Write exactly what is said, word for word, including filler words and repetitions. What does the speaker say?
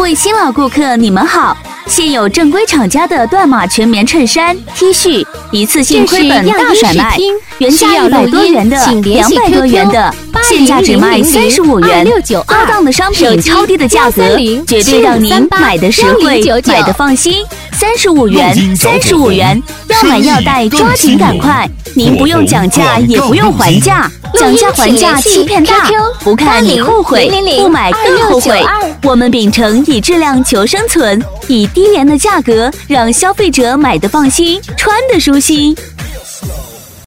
各位新老顾客，你们好！现有正规厂家的断码全棉衬衫、T 恤，一次性亏本大甩卖，原价一百多元的、两百多元的，现价只卖三十五元。高档的商品，超低的价格，绝对让您买的实惠，买的放心。三十五元，三十五元，要买要带，抓紧赶快！您不用讲价，也不用还价，讲价还价欺骗大，不看你后悔，不买更后悔。我们秉承以质量求生存，以低廉的价格让消费者买得放心，穿得舒心。